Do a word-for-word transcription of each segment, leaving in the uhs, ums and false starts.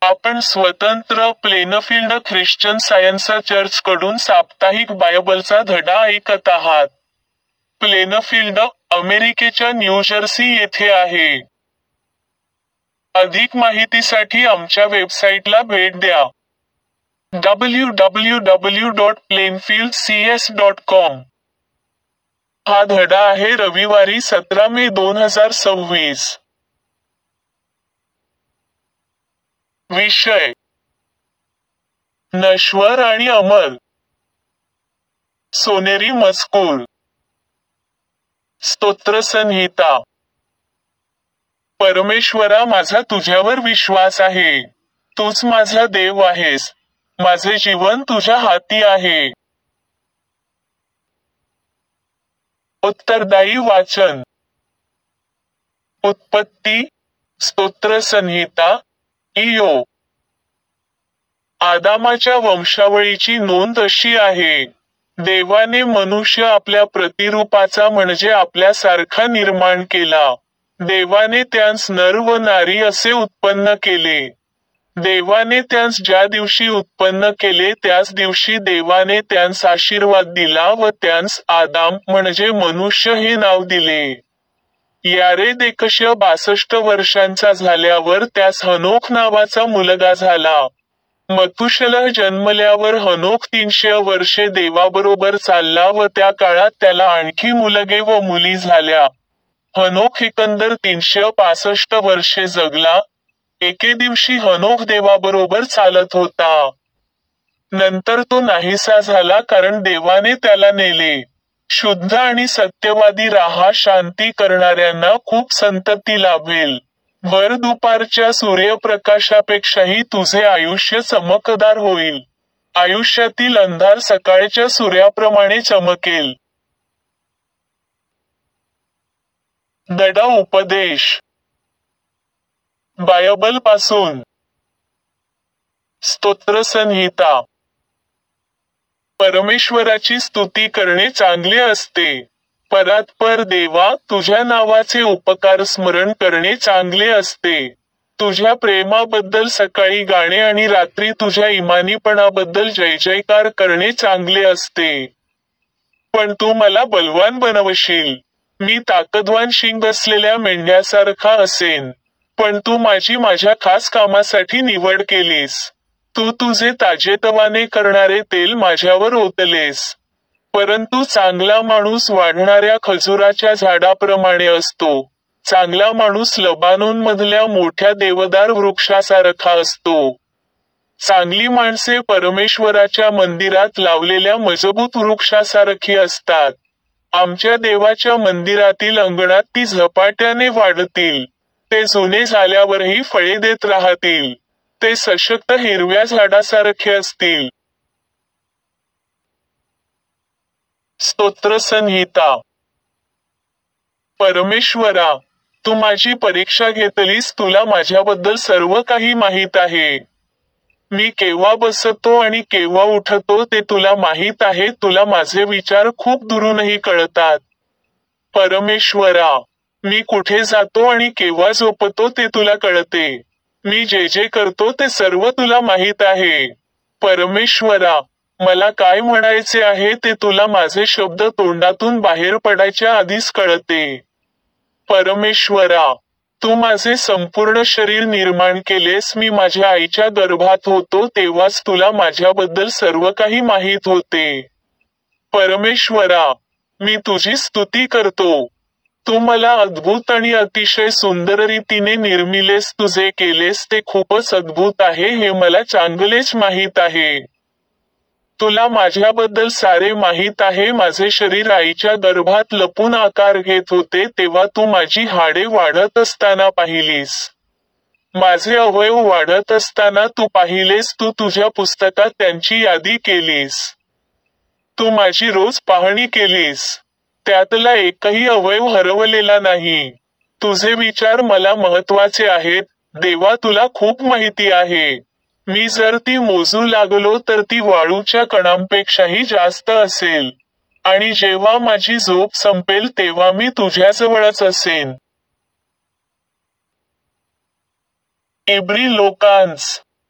आपण स्वतंत्र Plainfield Christian science church कडून साप्ताहिक बायबलचा धडा ऐकत आहात. प्लेनफील्ड, अमेरिकेच्या न्यूजर्सी येथे आहे. अधिक माहितीसाठी आमच्या वेबसाईटला भेट द्या. W W W dot Plainfield C S dot com. हा धडा आहे रविवारी सतरा मे दोन हजार सव्वीस. विषय: नश्वर आणि अमर. सोनेरी मजकूर. स्तोत्रसंहिता. परमेश्वरा, माझा तुझ्यावर विश्वास आहे. तूच माझा देव आहेस. माझे जीवन तुझ्या हाती आहे. उत्तरदायी वाचन. उत्पत्ती, स्तोत्रसंहिता, इयोब. आदामाच्या वंशावळीची नोंद अशी आहे. देवाने मनुष्य आपल्या प्रतिरूपाचा म्हणजे आपल्यासारखा निर्माण केला. देवाने त्यांस नर व नारी असे उत्पन्न केले. देवाने त्यांस ज्या दिवशी उत्पन्न केले त्याच दिवशी देवाने त्यांस आशीर्वाद दिला व त्यांस आदाम म्हणजे मनुष्य हे नाव दिले. यारेद एकशे बासष्ट वर्षांचा झाल्यावर त्यास हनोख नावाचा मुलगा झाला. मथुशलह जन्मल्यावर हनोख तीनशे वर्षे देवाबरोबर चालला व त्या काळात त्याला आणखी मुलगे व मुली झाल्या. हनोख एकंदर तीनशे पासष्ट वर्षे जगला. एके दिवशी हनोख देवाबरोबर चालत होता. नंतर तो नाहीसा झाला कारण देवाने त्याला नेले. शुद्ध आणि सत्यवादी राहा, शांती करणाऱ्यांना खूप संतती लाभेल. भर दुपारच्या सूर्यप्रकाशापेक्षाही तुझे आयुष्य चमकदार होईल. आयुष्यातील अंधार सकाळच्या सूर्याप्रमाणे चमकेल. धडा उपदेश. बायबलपासून. स्तोत्रसंहिता. परमेश्वराची स्तुती करणे चांगले असते. परात्पर देवा, तुझ्या नावाचे उपकार स्मरण करणे चांगले असते. तुझ्या प्रेमाबद्दल सकाळी गाणे आणि रात्री तुझ्या इमानीपणाबद्दल जयजयकार करणे चांगले असते. पण तू मला बलवान बनवशील. मी ताकदवान शिंग असलेल्या मेंढ्यासारखा असेन. पण तू माझी माझ्या खास कामासाठी निवड केलीस. तू तुझे ताजेतवाने करणारे तेल माझ्यावर ओतलेस. परंतु चांगला माणूस वाढणाऱ्या खजुराच्या झाडाप्रमाणे असतो. चांगला माणूस लबानोनमधल्या मोठ्या देवदार वृक्षासारखा असतो. चांगली माणसे परमेश्वराच्या मंदिरात लावलेल्या मजबूत वृक्षासारखी असतात. आमच्या देवाच्या मंदिरातील अंगणात ती झपाट्याने वाढतील. ते जुने झाल्यावरही फळे देत राहतील. ते सशक्त हिरव्या झाडासारखे असतील. स्तोत्रसंहिता. परमेश्वरा, तू माझी परीक्षा घेतलीस. तुला माझ्याबद्दल सर्व काही माहीत आहे. मी केव्हा बसतो आणि केव्हा उठतो ते तुला माहीत आहे. तुला माझे विचार खूप दुरूनही कळतात. परमेश्वरा, मी कुठे जातो आणि केव्हा झोपतो ते तुला कळते. मी जे जे करतो ते सर्व तुला माहीत आहे. परमेश्वरा, मला काय म्हणायचे आहे ते तुला माझे शब्द तोंडातून बाहेर पडायच्या आधीच कळते. परमेश्वरा, तू माझे संपूर्ण शरीर निर्माण केलेस. मी माझ्या आईच्या गर्भात होतो तेव्हाच तुला माझ्याबद्दल सर्व काही माहीत होते. परमेश्वरा, मी तुझी स्तुती करतो. तू मला अद्भुत आणि अतिशय सुंदर रीतीने निर्मिलेस. तू जे केलेस ते खूपच अद्भुत आहे हे मला चांगलेच माहीत आहे. तुला माझ्याबद्दल सारे माहीत आहे. माझे शरीर आईच्या गर्भात लपून आकार घेत होते तेव्हा तू माझी हाडे वाढत असताना पाहिलीस. माझे अवयव वाढत असताना तू पाहिलेस. तू तुझ्या पुस्तकात त्यांची यादी केलीस. तू माझी रोज पाहणी केलीस. त्यातला एकही अवयव हरवलेला नाही. तुझे विचार मला महत्वाचे आहेत. देवा, तुला खूप माहिती आहे. मी जर ती मोजू लागलो तर ती वाळूच्या कणांपेक्षाही जास्त असेल. आणि जेव्हा माझी झोप संपेल तेव्हा मी तुझ्याजवळच असेन. इब्री लोकांस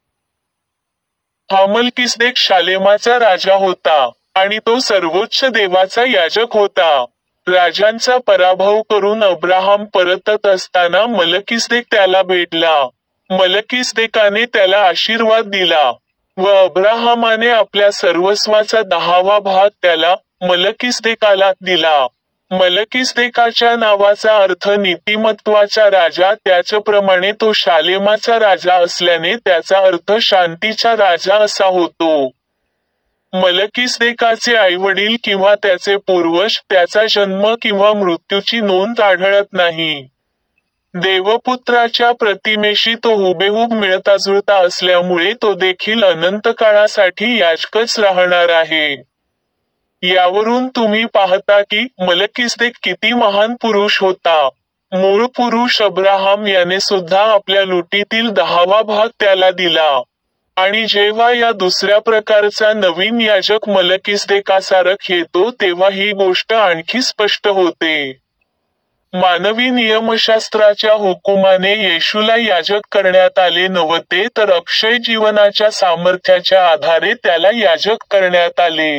हा मल्किसेदेक शालेमाचा राजा होता आणि तो सर्वोच्च देवाचा याजक होता. राजांचा पराभव करून अब्राहम परतत असताना मल्किसेदेक त्याला भेटला. मल्किसेदेकाने त्याला आशीर्वाद दिला व अब्राहमाने आपल्या सर्वस्वाचा दहावा भाग त्याला, मल्किसेदेकाला दिला. मल्किसेदेकाच्या नावाचा अर्थ नीतिमत्वाचा राजा, त्याचप्रमाणे तो शालेमाचा राजा असल्याने त्याचा अर्थ शांतीचा राजा असा होतो. मल्किसेदेकाचे आईवडील किंवा त्याचे पूर्वज, त्याचा जन्म किंवा मृत्यूची नोंद आढळत नाही. देवपुत्राच्या प्रतिमेशी तो हुबेहूब मिळताजुळता असल्यामुळे तो देखील अनंत काळासाठी याजकच राहणार आहे. यावरून तुम्ही पाहता की मल्किसेदेक किती महान पुरुष होता. मूळ पुरुष अब्राहम याने सुद्धा आपल्या लुटीतील दहावा भाग त्याला दिला. आणि जेव्हा या दुसऱ्या प्रकारचा नवीन याजक मल्किसेदेकासारख येतो तेव्हा ही गोष्ट आणखी स्पष्ट होते. मानवी नियमशास्त्राच्या हुकुमाने येशूला याजक करण्यात आले नव्हते, तर अक्षय जीवनाच्या सामर्थ्याच्या आधारे त्याला याजक करण्यात आले.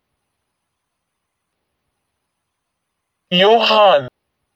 योहान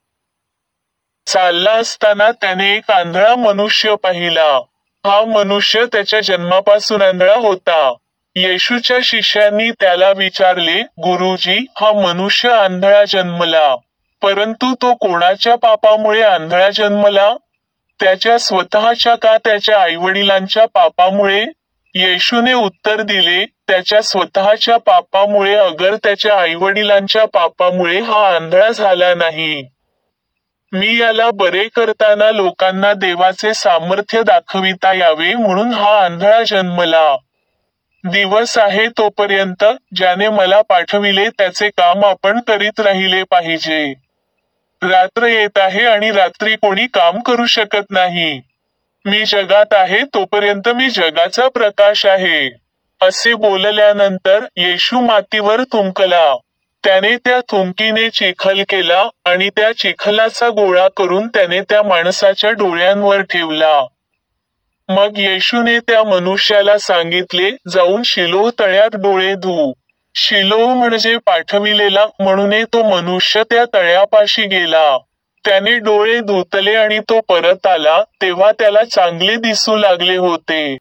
चालला असताना त्याने एक आंधळा मनुष्य पाहिला. हा मनुष्य त्याच्या जन्मापासून आंधळा होता. येशूच्या शिष्यांनी त्याला विचारले, गुरुजी, हा मनुष्य आंधळा जन्मला, परंतु तो कोणाच्या पापामुळे आंधळा जन्मला? त्याच्या स्वतःच्या का त्याच्या आईवडिलांच्या पापामुळे? येशूने उत्तर दिले, त्याच्या स्वतःच्या पापामुळे, अगर त्याच्या आईवडिलांच्या पापामुळे हा आंधळा झाला नाही. मी याला बरे करताना लोकांना देवाचे सामर्थ्य दाखविता यावे म्हणून हा आंधळा जन्मला. दिवस आहे तोपर्यंत, ज्याने मला पाठविले त्याचे काम आपण करीत राहिले पाहिजे. रात्र येत आहे आणि रात्री कोणी काम करू शकत नाही. मी जगात आहे तोपर्यंत मी जगाचा प्रकाश आहे. असे बोलल्यानंतर येशू मातीवर थुंकला. त्याने त्या थुंकीने चिखल केला आणि त्या चिखलाचा गोळा करून त्याने त्या माणसाच्या डोळ्यांवर ठेवला. मग येशूने त्या मनुष्याला सांगितले, जाऊन शिलोह तळ्यात डोळे धु. शिलोह म्हणजे पाठविलेला, म्हणून तो मनुष्य त्या तळ्यापाशी गेला. त्याने डोळे धुतले आणि तो परत आला, तेव्हा त्याला चांगले दिसू लागले होते.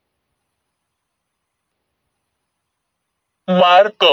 मार्क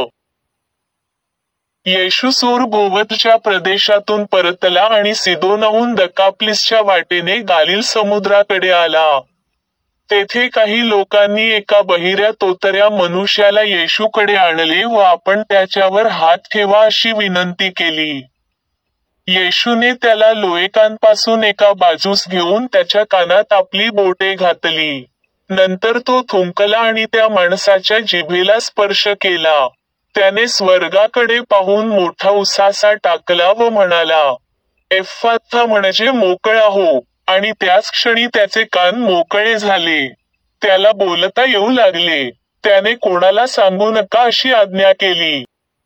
येशू सूर भोवतच्या प्रदेशातून परतला आणि सिदोनाहून दकाप्लिसच्या वाटेने गालिल समुद्राकडे आला. तेथे काही लोकांनी एका बहिऱ्या तोतऱ्या मनुष्याला येशूकडे आणले व आपण त्याच्यावर हात ठेवा अशी विनंती केली. येशूने त्याला लोएकांपासून एका बाजूस घेऊन त्याच्या कानात आपली बोटे घातली. नंतर तो थुंकला आणि त्या माणसाच्या जिभेला स्पर्श केला. त्याने स्वर्गाकडे पाहून मोठा उसासा टाकला व म्हणाला, एफ्फाथा म्हणजे मोकळा हो, आणि त्याच क्षणी त्याचे कान मोकळे झाले. त्याला बोलता येऊ लागले. त्याने कोणाला सांगू नका अशी आज्ञा केली.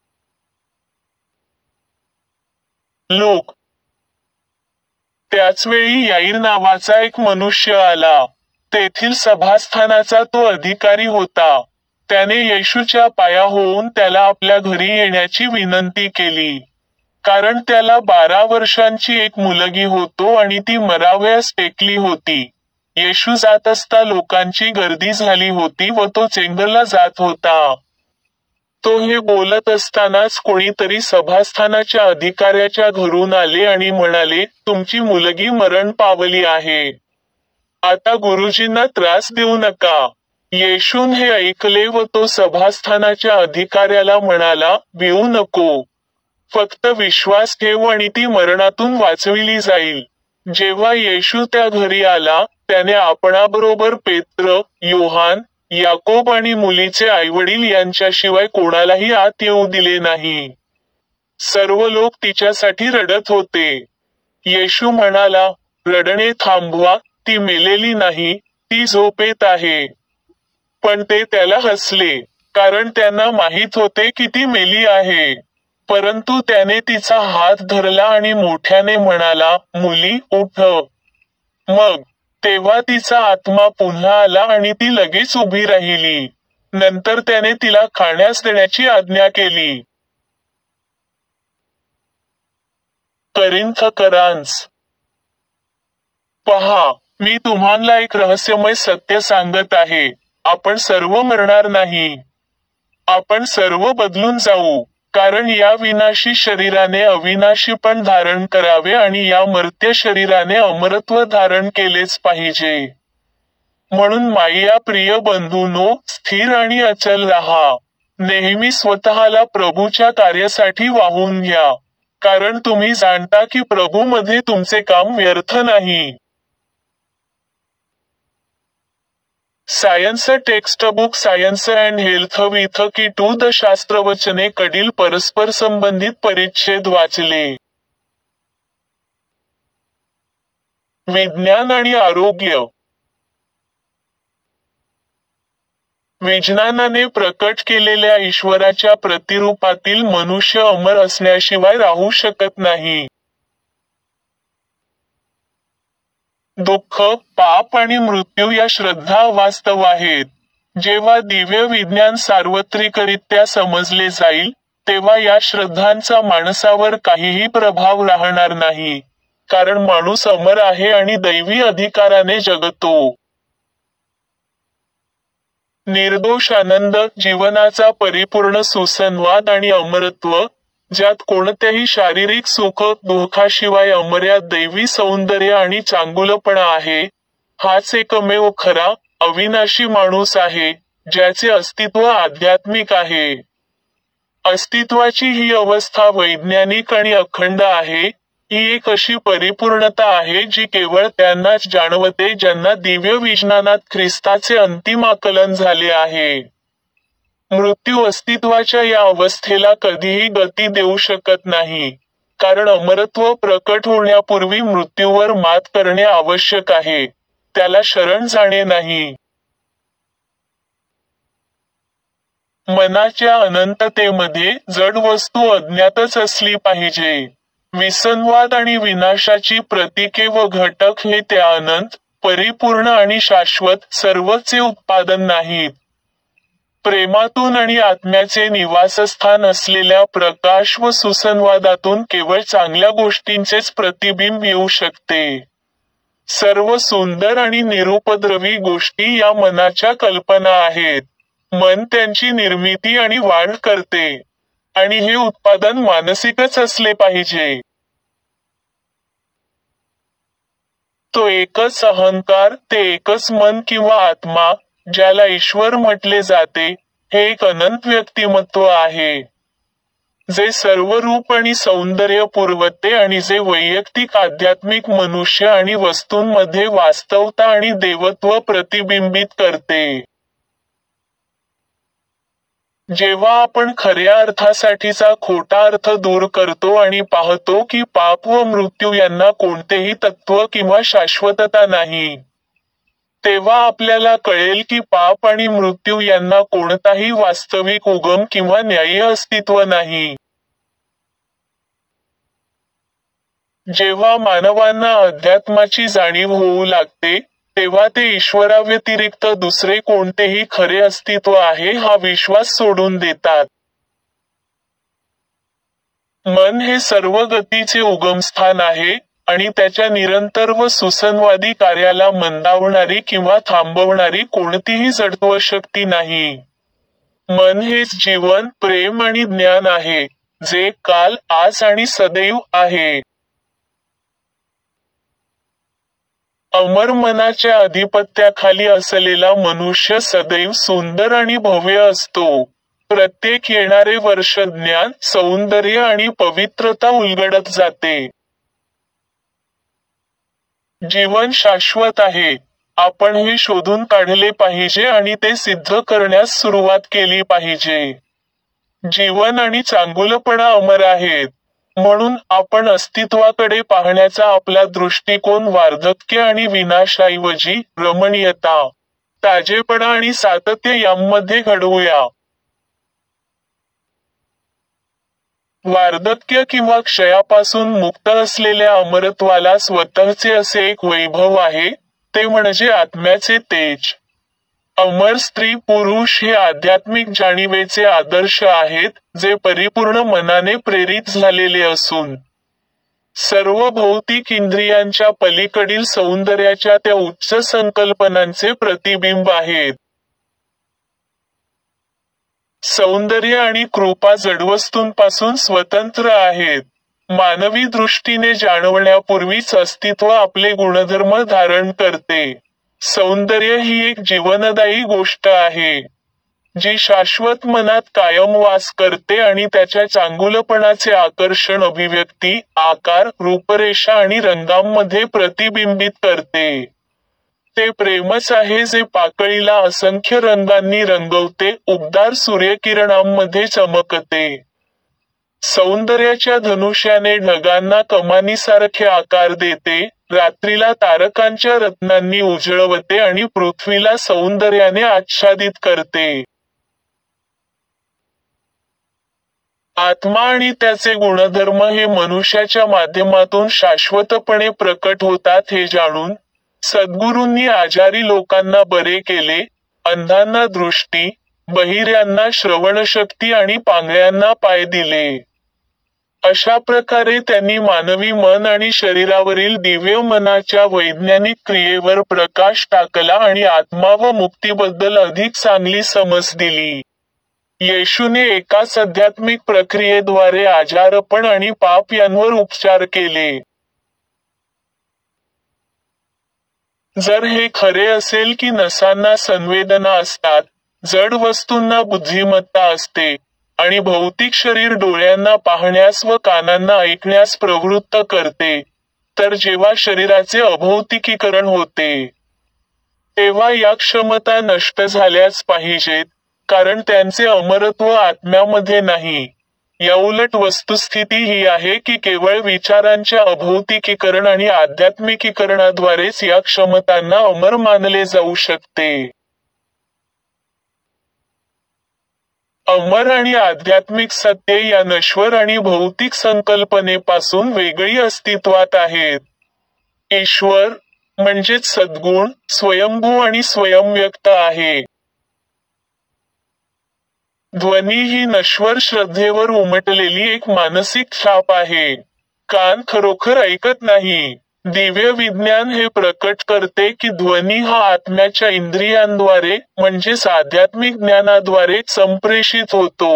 लोक त्याचवेळी याईर नावाचा एक मनुष्य आला. तेथील सभास्थानाचा तो अधिकारी होता. त्याने येशूच्या पाया होऊन त्याला आपल्या घरी येण्याची विनंती केली. कारण त्याला बारा वर्षांची एक मुलगी होतो आणि ती मरावयास टेकली होती. येशू जात असता लोकांची गर्दी झाली होती व तो चेंगरला जात होता. तो हे बोलत असतानाच कोणीतरी सभास्थानाच्या अधिकाऱ्याच्या घरून आले आणि म्हणाले, तुमची मुलगी मरण पावली आहे. आता गुरुजींना त्रास देऊ नका. येशून हे ऐकले व तो सभास्थानाच्या अधिकाऱ्याला म्हणाला, भिवू नको. फक्त विश्वास ठेव आणि ती मरणातून वाचविली जाईल. जेव्हा येशू त्या घरी आला, त्याने आपणाबरोबर पेत्र, योहान, याकोब आणि मुलीचे आईवडील यांच्याशिवाय कोणालाही आत येऊ दिले नाही. सर्व लोक तिच्यासाठी रडत होते. येशू म्हणाला, रडणे थांबवा, ती मेलेली नाही, ती झोपेत आहे. पण ते त्याला हसले, कारण त्यांना माहीत होते की ती मेली आहे. परंतु त्याने तिचा हात धरला आणि मोठ्याने म्हणाला, मुली, उठ. मग तेव्हा तिचा आत्मा पुन्हा आला आणि ती लगेच उभी राहिली. नंतर त्याने तिला खाण्यास देण्याची आज्ञा केली. करिंथकरांस पहा, मी तुम्हाला एक रहस्यमय सत्य सांगत आहे. आपण सर्व मरणार नाही. आपण सर्व बदलून जाऊ. कारण या विनाशी शरीराने अविनाशी पण धारण करावे आणि या मर्त्य शरीराने अमरत्व धारण केलेच पाहिजे. म्हणून माझ्या प्रिय बंधूंनो, स्थिर आणि अचल राहा. नेहमी स्वतःला प्रभूच्या कार्यासाठी वाहून घ्या. कारण तुम्ही जाणता की प्रभूमध्ये तुमचे काम व्यर्थ नाही. Science textbook science and health with key to the शास्त्रवचने कडील परस्पर संबंधित परिच्छेद वाचले. विज्ञान आणि आरोग्य. विज्ञानाने प्रकट केलेल्या ईश्वराच्या प्रतिरूपातील मनुष्य अमर असण्याशिवाय राहू शकत नाही. दुःख, पाप आणि मृत्यू या श्रद्धा वास्तव आहेत. जेव्हा दिव्य विज्ञान सार्वत्रिकरित्या समजले जाईल, तेव्हा या श्रद्धांचा माणसावर काहीही प्रभाव राहणार नाही. कारण माणूस अमर आहे आणि दैवी अधिकाराने जगतो. निर्दोष आनंद, जीवनाचा परिपूर्ण सुसंवाद आणि अमरत्व, ज्यात कोणत्याही शारीरिक सुख दुःखाशिवाय अमर्याद दैवी सौंदर्य आणि चांगुलपणा आहे, हाच एकमेव खरा, अविनाशी माणूस आहे, ज्याचे अस्तित्व आध्यात्मिक आहे. अस्तित्वाची ही अवस्था वैज्ञानिक आणि अखंड आहे. ही एक अशी परिपूर्णता आहे जी केवळ त्यांनाच जाणवते ज्यांना दिव्य विज्ञानात ख्रिस्ताचे अंतिम आकलन झाले आहे. मृत्यू अस्तित्वाच्या या अवस्थेला कधीही गती देऊ शकत नाही. कारण अमरत्व प्रकट होण्यापूर्वी मृत्यूवर मात करणे आवश्यक आहे. त्याला शरण जाणे नाही. मनाच्या अनंततेमध्ये जड वस्तू अज्ञातच असली पाहिजे. विसंवाद आणि विनाशाची प्रतीके व घटक हे त्या अनंत, परिपूर्ण आणि शाश्वत सर्वचे उत्पादन नाहीत. प्रेमातून आणि आत्म्याचे निवासस्थान असलेल्या प्रकाश व सुसंवादातून केवळ चांगल्या गोष्टींचेच प्रतिबिंब येऊ शकते. सर्व सुंदर आणि निरुपद्रवी गोष्टी या मनाच्या कल्पना आहेत. मन त्यांची निर्मिती आणि वाढ करते. आणि हे उत्पादन मानसिकच असले पाहिजे. तो एकच अहंकार, ते एकच मन किंवा आत्मा, ज्याला ईश्वर म्हटले जाते, हे एक अनंत व्यक्तिमत्व आहे. जे सर्व रूप आणि सौंदर्य पुरवते आणि जे वैयक्तिक आध्यात्मिक मनुष्य आणि वस्तूंमध्ये वास्तवता आणि देवत्व प्रतिबिंबित करते. जेव्हा आपण खऱ्या अर्थासाठीचा खोटा अर्थ दूर करतो आणि पाहतो की पाप व मृत्यू यांना कोणतेही तत्त्व किंवा शाश्वतता नाही, तेव्हा आपल्याला कळेल की पाप आणि मृत्यू यांना कोणताही वास्तविक उगम किंवा न्याय्य अस्तित्व नाही. जेव्हा मानवांना अध्यात्माची जाणीव होऊ लागते, तेव्हा ते ईश्वराव्यतिरिक्त दुसरे कोणतेही खरे अस्तित्व आहे हा विश्वास सोडून देतात. मन हे सर्व गतीचे उगमस्थान आहे आणि त्याच्या निरंतर व सुसंवादी कार्याला मंदावणारी किंवा थांबवणारी कोणतीही जडत्व शक्ती नाही. मन हेच जीवन, प्रेम आणि ज्ञान आहे, जे काल, आज आणि सदैव आहे. अमर मनाच्या अधिपत्याखाली असलेला मनुष्य सदैव सुंदर आणि भव्य असतो. प्रत्येक येणारे वर्ष ज्ञान, सौंदर्य आणि पवित्रता उलगडत जाते. जीवन शाश्वत आहे. आपण हे शोधून काढले पाहिजे आणि ते सिद्ध करण्यास सुरुवात केली पाहिजे. जीवन आणि चांगुलपणा अमर आहेत. म्हणून आपण अस्तित्वाकडे पाहण्याचा आपला दृष्टिकोन वार्धक्य आणि विनाशाऐवजी रमणीयता, ताजेपणा आणि सातत्य यांमध्ये घडवूया. वार्धक्य किंवा क्षयापासून मुक्त असलेल्या अमरत्वाला स्वतःचे असे एक वैभव आहे, ते म्हणजे आत्म्याचे तेज. अमर स्त्री पुरुष हे आध्यात्मिक जाणीवेचे आदर्श आहेत, जे परिपूर्ण मनाने प्रेरित झालेले असून सर्व भौतिक इंद्रियांच्या पलीकडील सौंदर्याच्या त्या उच्च संकल्पनांचे प्रतिबिंब आहेत. सौंदर्य आणि कृपा जडवस्तूंपासून स्वतंत्र आहेत. मानवी दृष्टीने जाणवण्यापूर्वीच अस्तित्व आपले गुणधर्म धारण करते. सौंदर्य ही एक जीवनदायी गोष्ट आहे, जी शाश्वत मनात कायम वास करते आणि त्याच्या चांगुलपणाचे आकर्षण अभिव्यक्ती, आकार, रूपरेषा आणि रंगांमध्ये प्रतिबिंबित करते. ते प्रेमच आहे जे पाकळीला असंख्य रंगांनी रंगवते, उबदार सूर्यकिरणांमध्ये चमकते. सौंदर्याच्या धनुष्याने ढगांना कमानीसारखे आकार देते, रात्रीला तारकांच्या रत्नांनी उजळवते आणि पृथ्वीला सौंदर्याने आच्छादित करते. आत्मा आणि त्याचे गुणधर्म हे मनुष्याच्या माध्यमातून शाश्वतपणे प्रकट होतात हे जाणून, सद्गुरूंनी आजारी लोकांना बरे केले, अंधांना दृष्टी, बहिऱ्यांना श्रवणशक्ती आणि पांगळ्यांना पाय दिले. अशा प्रकारे त्यांनी मानवी मन आणि शरीरावरील दिव्य मनाच्या वैज्ञानिक क्रियेवर प्रकाश टाकला आणि आत्मा व मुक्तीबद्दल अधिक चांगली समज दिली. येशूने एकाच आध्यात्मिक प्रक्रियेद्वारे आजारपण आणि पाप यांवर उपचार केले. जर हे खरे असेल की नसांना संवेदना असतात, जड वस्तूंना बुद्धिमत्ता असते, आणि भौतिक शरीर डोळ्यांना पाहण्यास व कानांना ऐकण्यास प्रवृत्त करते, तर जेव्हा शरीराचे अभौतिकीकरण होते, तेव्हा या क्षमता नष्ट झाल्याच पाहिजेत, कारण त्यांचे अमरत्व आत्म्यामध्ये नाही. याउलट वस्तुस्थिती ही आहे की केवळ विचारांच्या अभौतिकीकरण आणि आध्यात्मिकीकरणाद्वारेच या क्षमतांना अमर मानले जाऊ शकते. अमर आणि आध्यात्मिक सत्ये या नश्वर आणि भौतिक संकल्पनेपासून वेगळी अस्तित्वात आहेत. ईश्वर, म्हणजेच सद्गुण, स्वयंभू आणि स्वयंव्यक्त आहे. ध्वनी ही नश्वर श्रद्धेवर उमटलेली एक मानसिक छाप आहे. कान खरोखर ऐकत नाही. दिव्य विज्ञान हे प्रकट करते की ध्वनी हा आत्म्याच्या इंद्रियांद्वारे, म्हणजेच आध्यात्मिक ज्ञानाद्वारे संप्रेषित होतो.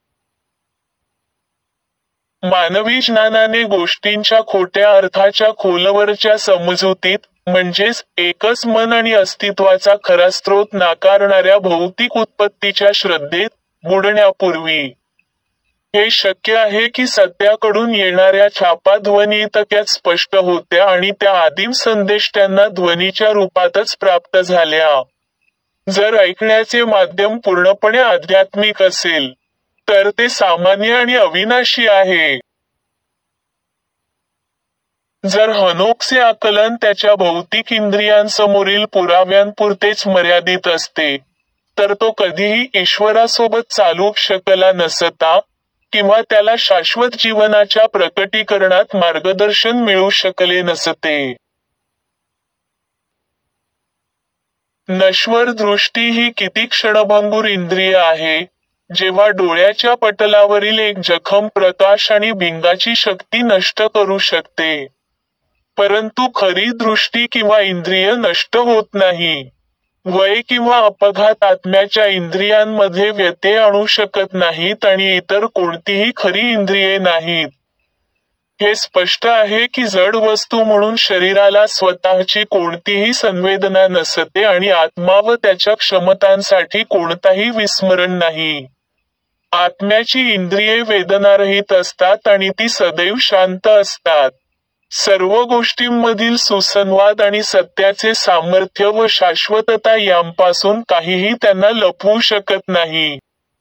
मानवी ज्ञानाने गोष्टींच्या खोट्या अर्थाच्या खोलवरच्या समजुतीत, म्हणजेच एकच मन आणि अस्तित्वाचा खरा स्रोत नाकारणाऱ्या भौतिक उत्पत्तीच्या श्रद्धेत बुडण्यापूर्वी, हे शक्य आहे की सत्याकडून येणाऱ्या छापा ध्वनी इतक्यात स्पष्ट होत्या आणि त्या आदिम संदेश त्यांना ध्वनीच्या रूपातच प्राप्त झाल्या. जर ऐकण्याचे माध्यम पूर्णपणे आध्यात्मिक असेल, तर ते सामान्य आणि अविनाशी आहे. जर हनोकचे आकलन त्याच्या भौतिक इंद्रियांसमोरील पुराव्यांपुरतेच मर्यादित असते, तर तो कधीही ईश्वरासोबत चालू शकला नसता, किंवा त्याला शाश्वत जीवनाच्या प्रकटीकरणात मार्गदर्शन मिळू शकले नसते. नश्वर दृष्टी ही किती क्षणभंगुर इंद्रिय आहे, जेव्हा डोळ्याच्या पटलावरील एक जखम प्रकाश आणि भिंगाची शक्ती नष्ट करू शकते. परंतु खरी दृष्टी किंवा इंद्रिय नष्ट होत नाही. वय किंवा अपघात आत्म्याच्या इंद्रियांमध्ये व्यत्यय आणू शकत नाहीत आणि इतर कोणतीही खरी इंद्रिये नाहीत. हे स्पष्ट आहे की जड वस्तू म्हणून शरीराला स्वतःची कोणतीही संवेदना नसते आणि आत्मा व त्याच्या क्षमतांसाठी कोणताही विस्मरण नाही. आत्म्याची इंद्रिये वेदनारहित असतात आणि ती सदैव शांत असतात. सर्व गोष्टींमधील सुसंवाद आणि सत्याचे सामर्थ्य व शाश्वतता यांपासून काहीही त्यांना लपवू शकत नाही.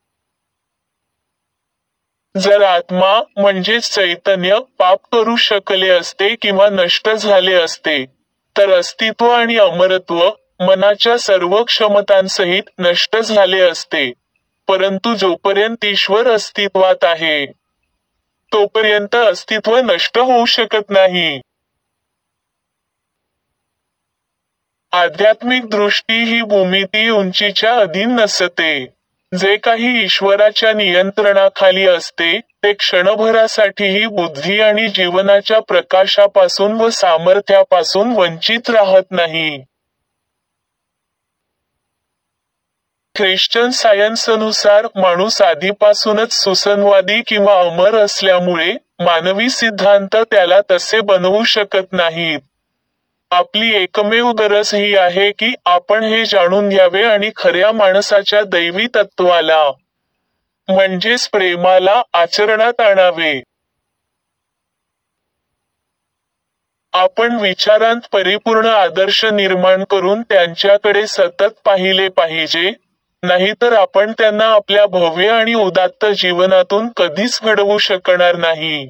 जर आत्मा, म्हणजेच चैतन्य, पाप करू शकले असते किंवा नष्ट झाले असते, तर अस्तित्व आणि अमरत्व, मनाच्या सर्व क्षमतांसहित नष्ट झाले असते. परंतु जोपर्यंत ईश्वर अस्तित्वात आहे, तोपर्यंत अस्तित्व नष्ट होऊ शकत नाही. आध्यात्मिक दृष्टी ही भूमिती उंचीच्या अधीन नसते. जे काही ईश्वराच्या नियंत्रणाखाली असते ते क्षणभरासाठीही बुद्धी आणि जीवनाच्या प्रकाशापासून व सामर्थ्यापासून वंचित राहत नाही. ख्रिश्चन सायन्सनुसार माणूस आधीपासूनच सुसंवादी किंवा अमर असल्यामुळे मानवी सिद्धांत त्याला तसे बनवू शकत नाहीत. आपली एकमेव गरज ही आहे की आपण हे जाणून घ्यावे आणि खऱ्या माणसाच्या दैवी तत्वाला, म्हणजेच प्रेमाला, आचरणात आणावे. आपण विचारांत परिपूर्ण आदर्श निर्माण करून त्यांच्याकडे सतत पाहिले पाहिजे, नाहीतर आपण त्यांना आपल्या भव्य आणि उदात्त जीवनातून कधीच घडवू शकणार नाही.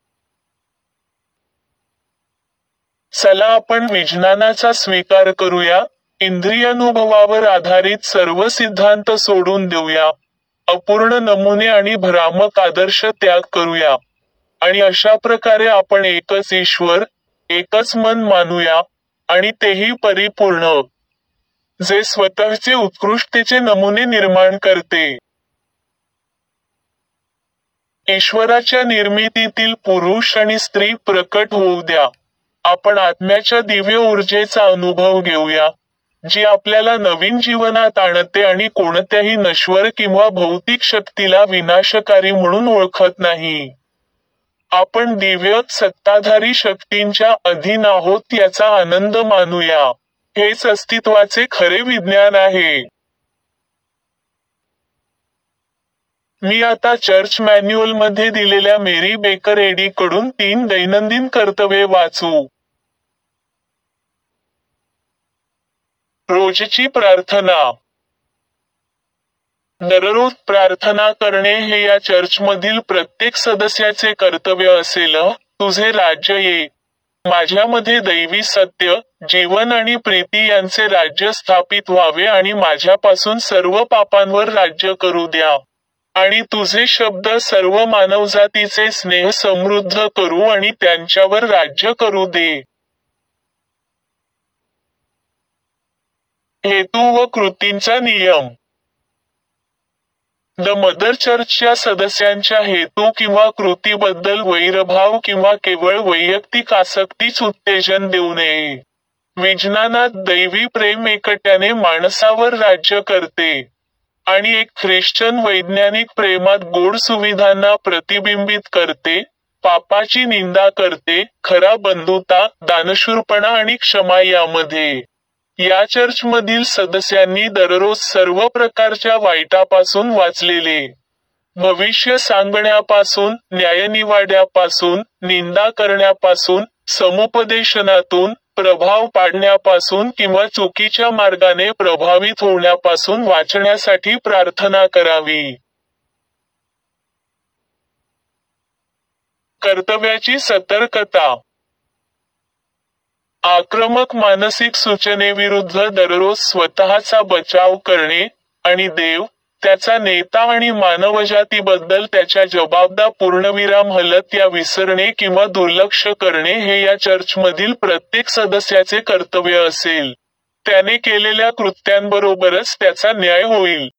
चला आपण विज्ञानाचा स्वीकार करूया, इंद्रियानुभवावर आधारित सर्व सिद्धांत सोडून देऊया, अपूर्ण नमुने आणि भ्रामक आदर्श त्याग करूया, आणि अशा प्रकारे आपण एकच ईश्वर, एकच मन मानूया, आणि तेही परिपूर्ण, जे स्वतःचे उत्कृष्टतेचे नमुने निर्माण करते. ईश्वराच्या निर्मितीतील पुरुष आणि स्त्री प्रकट होऊ द्या. आपण आत्म्याच्या दिव्य ऊर्जेचा अनुभव घेऊया, जी आपल्याला नवीन जीवनात आणते आणि कोणत्याही नश्वर किंवा भौतिक शक्तीला विनाशकारी म्हणून ओळखत नाही. आपण दिव्य, सत्ताधारी शक्तींच्या अधीन आहोत याचा आनंद मानूया. हेच अस्तित्वाचे खरे विज्ञान आहे. मी आता चर्च मॅन्युअलमध्ये दिलेल्या मेरी बेकर एडी कडून तीन दैनंदिन कर्तव्ये वाचू. रोजची प्रार्थना. दररोज प्रार्थना करणे हे या चर्चमधील प्रत्येक सदस्याचे कर्तव्य असेल. तुझे राज्य ये. माझ्यामध्ये दैवी सत्य, जीवन आणि प्रीती यांचे राज्य स्थापित व्हावे आणि माझ्यापासून सर्व पापांवर राज्य करू द्या. आणि तुझे शब्द सर्व मानवजातीचे स्नेह समृद्ध करू आणि त्यांच्यावर राज्य करू दे. हेतू व कृतींचा नियम. द मदर चर्चच्या सदस्यांच्या हेतू किंवा कृतीबद्दल वैरभाव किंवा केवळ वैयक्तिक आसक्तीच उत्तेजन देऊ नये. विज्ञानात दैवी प्रेम एकट्याने माणसावर राज्य करते, आणि एक ख्रिश्चन वैज्ञानिक प्रेमात गोड सुविधांना प्रतिबिंबित करते, पापाची निंदा करते, खरा बंधुता, दानशूरपणा आणि क्षमा यामध्ये. या चर्चमधील सदस्यांनी दररोज सर्व प्रकारच्या वाईटापासून वाचलेले, भविष्य सांगण्यापासून, न्यायनिवाड्यापासून, निंदा करण्यापासून, समुपदेशनातून, प्रभाव पाडण्यापासून किंवा चुकीच्या मार्गाने प्रभावित होण्यापासून वाचण्यासाठी प्रार्थना करावी. कर्तव्याची सतर्कता. आक्रमक मानसिक सूचनेविरुद्ध दररोज स्वतःचा बचाव करणे, आणि देव, त्याचा नेता आणि मानवजातीबद्दल त्याच्या जबाबदार पूर्णविराम हलत या विसरणे किंवा दुर्लक्ष करणे हे या चर्चमधील प्रत्येक सदस्याचे कर्तव्य असेल. त्याने केलेल्या कृत्यांबरोबरच त्याचा न्याय होईल.